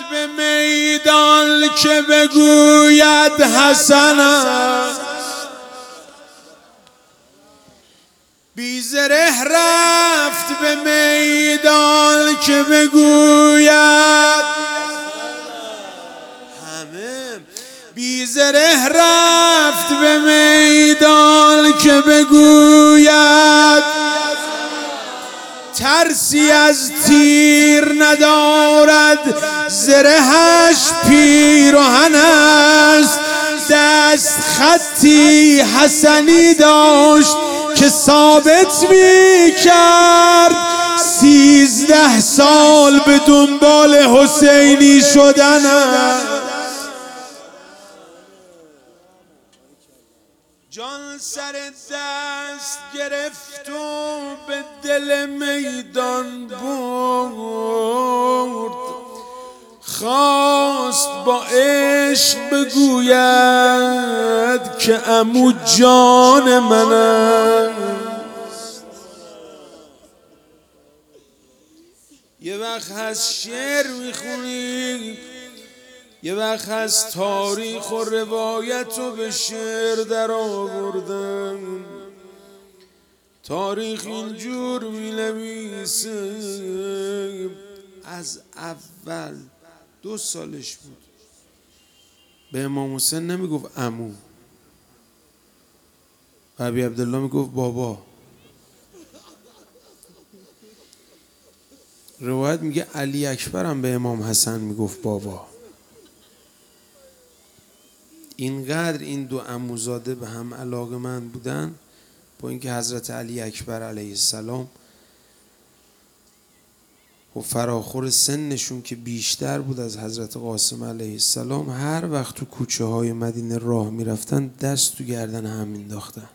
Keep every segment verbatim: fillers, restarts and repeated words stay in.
به میدان که بگوید حسن است، بی زره رفت به میدان که بگوید همه، بی زره رفت به میدان که بگوید ترسی از تیر ندارد، زرهش پیراهن است. دست خطی حسنی داشت که ثابت می کرد سیزده سال به دنبال حسینی شدن است. جان سر دست گرفت و به دل میدان برد، خواست با عشق بگوید که عمو جان من است. یه وقت هست شعر میخونی، یه وقت هست تاریخ و روایت رو به شعر در آوردن. تاریخ اینجور می‌نویسه از اول دو سالش بود به امام حسین نمیگفت عمو، و ابی عبدالله میگفت بابا. روایت میگه علی اکبر هم به امام حسن میگفت بابا. اینقدر این دو عموزاده به هم علاقه‌مند بودن، با اینکه حضرت علی اکبر علیه السلام و فراخور سنشون که بیشتر بود از حضرت قاسم علیه السلام، هر وقت تو کوچه های مدینه راه میرفتن دست تو گردن هم مینداختن.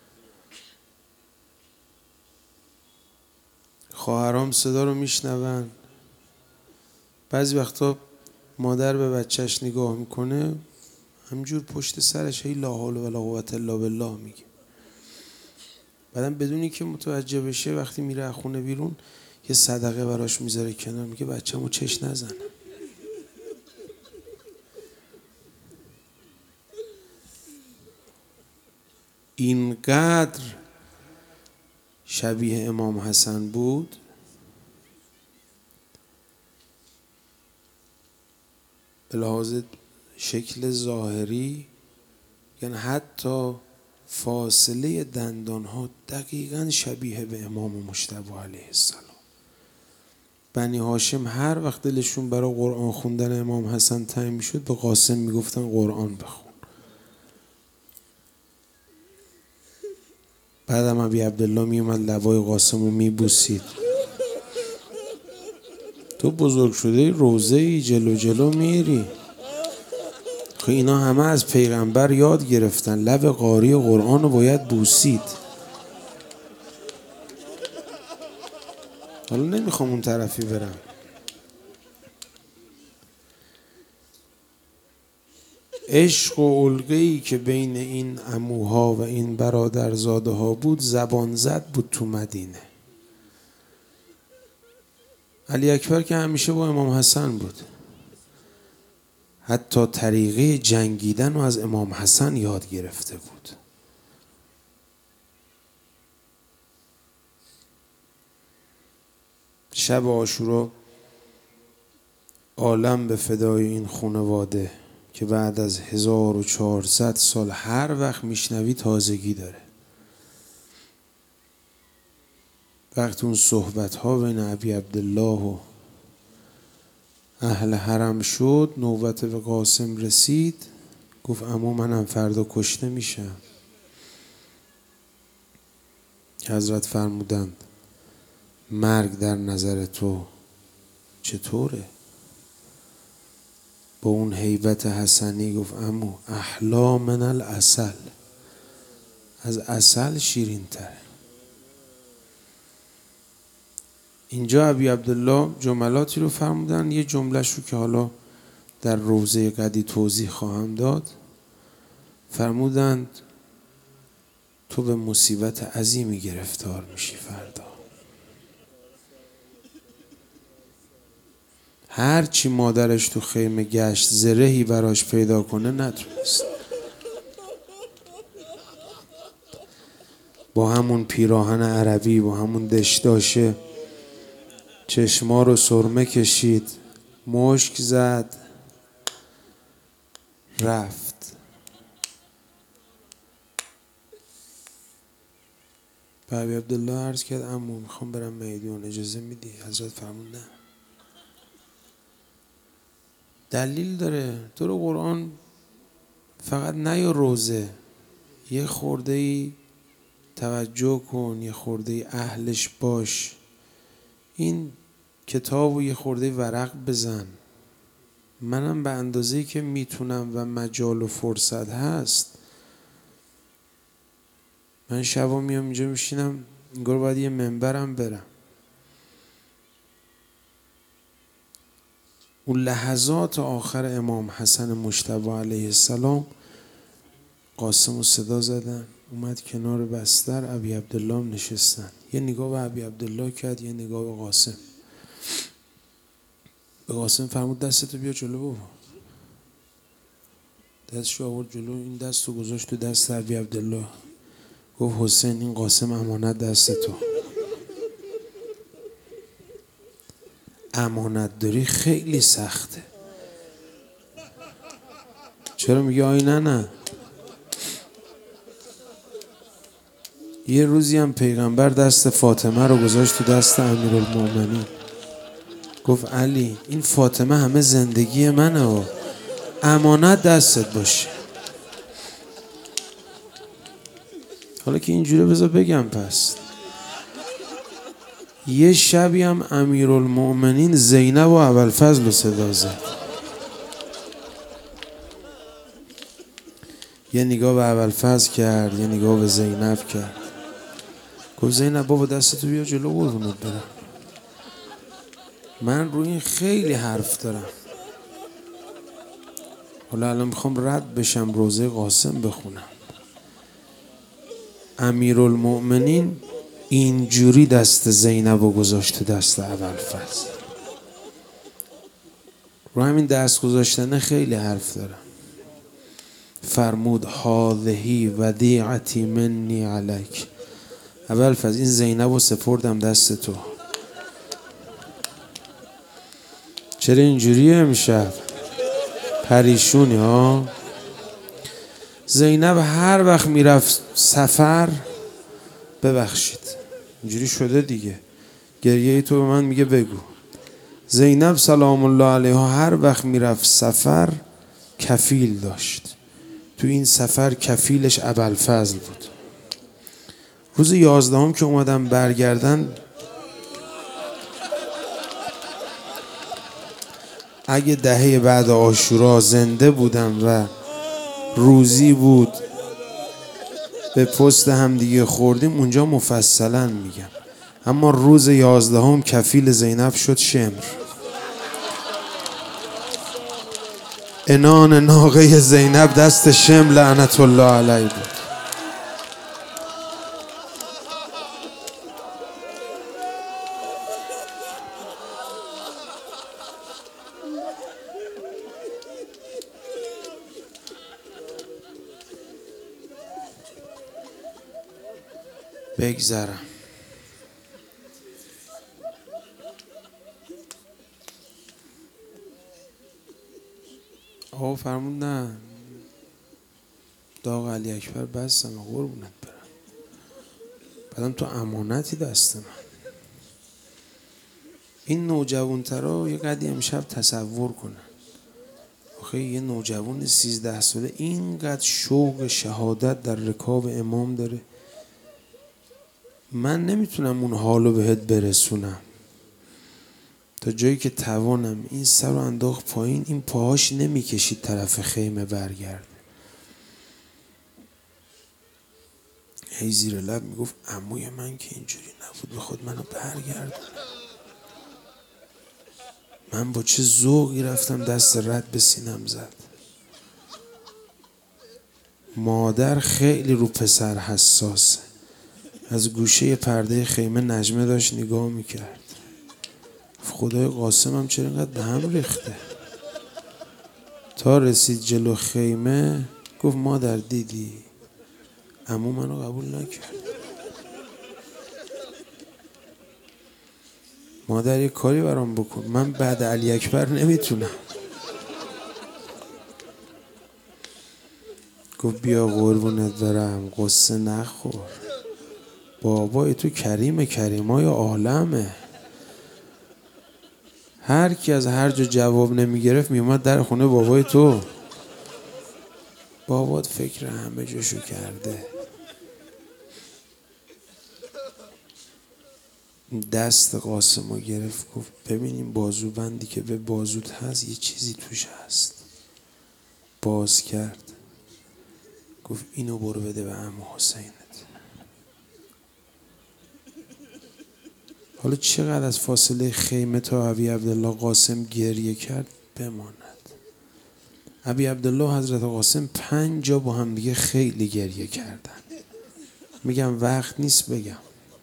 خواهرام صدا رو میشنون، بعضی وقتا مادر به بچهش نگاه میکنه همجور پشت سرش هی لا حول ولا قوة الا بالله میگه. بعدم بدونی که متوجه بشه وقتی میره از خونه بیرون یه صدقه براش میذاره کنار، میگه بچه‌مو چش نزن. اینقدر شبیه امام حسن بود به لحاظ شکل ظاهری، یعنی حتی فاصله دندانها دقیقاً شبیه به امام مجتبی علیه السلام. بنی هاشم هر وقت دلشون برای قرآن خوندن امام حسن تنگ میشد به قاسم میگفتن قرآن بخون. بعدم ابی عبدالله میومد لبای قاسم رو میبوسید. تو بزرگ شده روزه ای جلو جلو میری. خب اینا همه از پیغمبر یاد گرفتن لب قاری قرآن رو باید بوسید. حالا نمیخوام اون طرفی برم. عشق و القه‌ای که بین این عموها و این برادرزاده ها بود زبان زد بود تو مدینه. علی اکبر که همیشه با امام حسن بود، حتی طریقه جنگیدن رو از امام حسن یاد گرفته بود. شب عاشورا عالم به فدای این خانواده که بعد از هزار و چهارصد سال هر وقت میشنوی تازگی داره. وقتی اون صحبت ها بین ابی عبدالله و اهل حرم شد، نوبت به قاسم رسید، گفت عمو منم فردا کشته میشم. حضرت فرمودند مرگ در نظر تو چطوره؟ با اون هیبت حسنی گفت عمو احلا من العسل، از عسل شیرین تره. اینجا ابی عبدالله جملاتی رو فرمودن، یه جملهش رو که حالا در روضه قدی توضیح خواهم داد. فرمودند تو به مصیبت عظیمی گرفتار میشی فردا. هر چی مادرش تو خیمه گشت زرهی براش پیدا کنه نتونست. با همون پیراهن عربی، با همون دشداشه، چشما رو سرمه کشید، مشک زد، رفت. به ابی عبدالله عرض کرد عمو میخوام برم میدون، اجازه میدی؟ حضرت فرمود نه. دلیل داره. تو رو قرآن فقط نیا روزه، یه خورده ای توجه کن، یه خورده ای اهلش باش، این کتابو یه خورده ورق بزن. منم به اندازه‌ای که میتونم و مجال و فرصت هست، من شبا میام اینجا میشینم، انگار باید یه منبرم برم. اون لحظات آخر امام حسن مجتبی علیه السلام، قاسم رو صدا زدن، اومد کنار بستر، ابی عبدالله نشستن. یه نگاه به ابی عبدالله کرد، یه نگاه به قاسم. به قاسم فرمود دستتو بیا جلو بابا. دستشو آورد جلو، این دستو گذاشت تو دست ابی عبدالله، گفت حسین این قاسم امانت دست تو. امانت داری خیلی سخته. چرا میگه آینه نه؟ یه روزی هم پیغمبر دست فاطمه رو گذاشت تو دست امیرالمومنین، گفت علی این فاطمه همه زندگی منه و امانت دستت باشه. حالا که اینجوره بذار بگم، پس یه شبی هم امیرالمومنین زینب و ابوالفضل رو صدا زد. یه نگاه به ابوالفضل کرد، یه نگاه به زینب کرد، گفت زینب بابا دستتو بیا جلو قربونت برم، من روی این خیلی حرف دارم. حالا الان میخوام رد بشم روزه قاسم بخونم. امیرالمؤمنین اینجوری دست زینب رو گذاشت دست ابوالفضل. رو همین دست گذاشتن خیلی حرف دارم. فرمود هذهی ودیعتی منی علیک، ابوالفضل این زینب رو سپردم دست تو. چرا اینجوریه امشب؟ پریشونی ها؟ زینب هر وقت میرفت سفر، ببخشید اینجوری شده دیگه، گریه تو به من میگه بگو. زینب سلام الله علیها هر وقت میرفت سفر کفیل داشت. تو این سفر کفیلش ابوالفضل بود. روز یازدهم که اومدم برگردن، اگه دهه بعد عاشورا زنده بودم و روزی بود به پست هم دیگه خوردیم اونجا مفصلا میگم، اما روز یازدهم کفیل زینب شد شمر. انان ناقه زینب دست شمر لعنت الله علیه بود. بگذرم. آقا فرمود نه داغ علی اکبر بستم قربونت برم، بعدم تو امانتی دست من. این نوجوانترا یه قدری امشب تصور کنن، آخه یه نوجوان سیزده ساله اینقدر شوق شهادت در رکاب امام داره، من نمیتونم اون حالو بهت برسونم. تا جایی که توانم این سر رو انداخت پایین، این پاهاش نمیکشید طرف خیمه برگرد، هی زیر لب میگفت عموی من که اینجوری نبود به خود منو برگرد. من با چه ذوقی رفتم دست رد به سینم زد. مادر خیلی رو پسر حساسه. از گوشه پرده خیمه نجمه داشت نگاه میکرد، خدای قاسم هم چرا اینقدر به هم ریخته. تا رسید جلو خیمه گفت مادر دیدی عمو منو قبول نکرد. مادر یه کاری برام بکن، من بعد علی اکبر نمیتونم. گفت بیا قربونت برم قصه نخور، بابای تو کریم کریمای عالمه. هر کی از هر جا جواب نمیگرفت میومد در خونه بابای تو. بابات فکر همه جاشو کرده. دست قاسمو گرفت گفت ببینیم بازو بندی که به بازوت هست یه چیزی توش هست. باز کرد گفت اینو برو بده به عمو حسینت. حالا چقدر از فاصله خیمه تا ابی عبدالله قاسم گریه کرد بماند. ابی عبدالله حضرت قاسم پنج جا با هم دیگه خیلی گریه کردن. میگم وقت نیست بگم.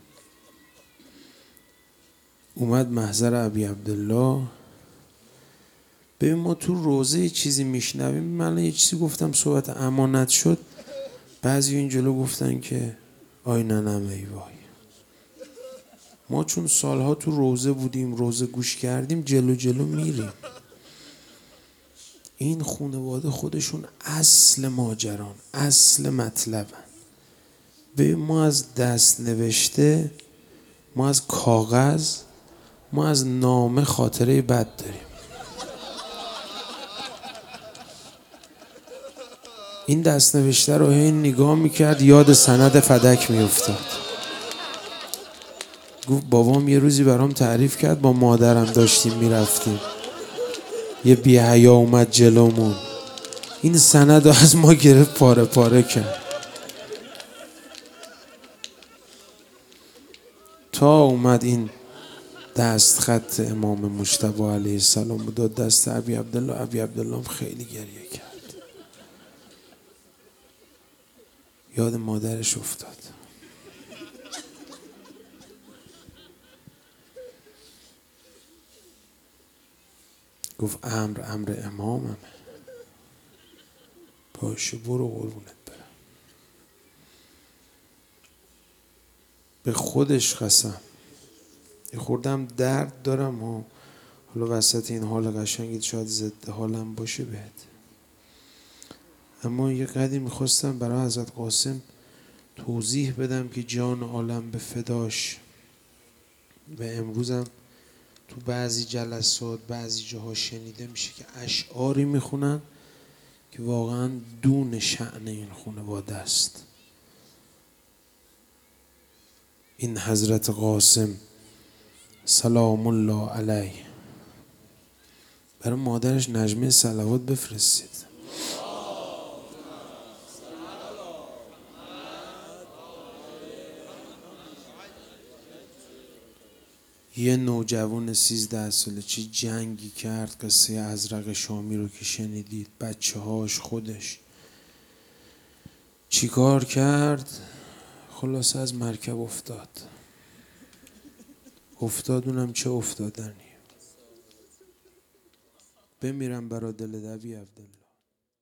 اومد محضر ابی عبدالله. ببین ما تو روزه یه چیزی میشنویم. من یه چیزی گفتم صحبت امانت شد، بعضی این جلو گفتن که آی ننم ای وای. ما چون سالها تو روزه بودیم، روزه گوش کردیم، جلو جلو میریم. این خانواده خودشون اصل ماجران، اصل مطلبن. به ما از دست نوشته، ما از کاغذ، ما از نامه خاطره بد داریم. این دست نوشته رو این نگاه میکرد یاد سند فدک میافتاد. گفت بابام یه روزی برام تعریف کرد با مادرم داشتیم میرفتیم، یه بی‌حیا اومد جلومون این سند رو از ما گرفت پاره پاره کرد. تا اومد این دست خط امام مجتبی علیه السلام بود داد دست ابی عبدالله. ابی عبدالله هم خیلی گریه کرد، یاد مادرش افتاد. گفت امر امر اماممه. باشه برو قربونت برم. به خودش قسم یه خوردم درد دارم ها، حالا وسط این حال قشنگی شاید ضد حالم باشه بهت، اما یه قدری میخواستم برای حضرت قاسم توضیح بدم که جان عالم به فداش. و امروزم تو بعضی جلسات بعضی جاها شنیده میشه که اشعاری میخونن که واقعا دون شأن این خانواده است. این حضرت قاسم سلام الله علیه برای مادرش نجمه صلوات بفرستید. یه نوجوان سیزده ساله چه جنگی کرد، قصه ازرق شامی رو که شنیدید، بچه هاش خودش چی کار کرد، خلاصه از مرکب افتاد. افتاد اونم چه افتادنی. بمیرم برا دل ابی عبدالله.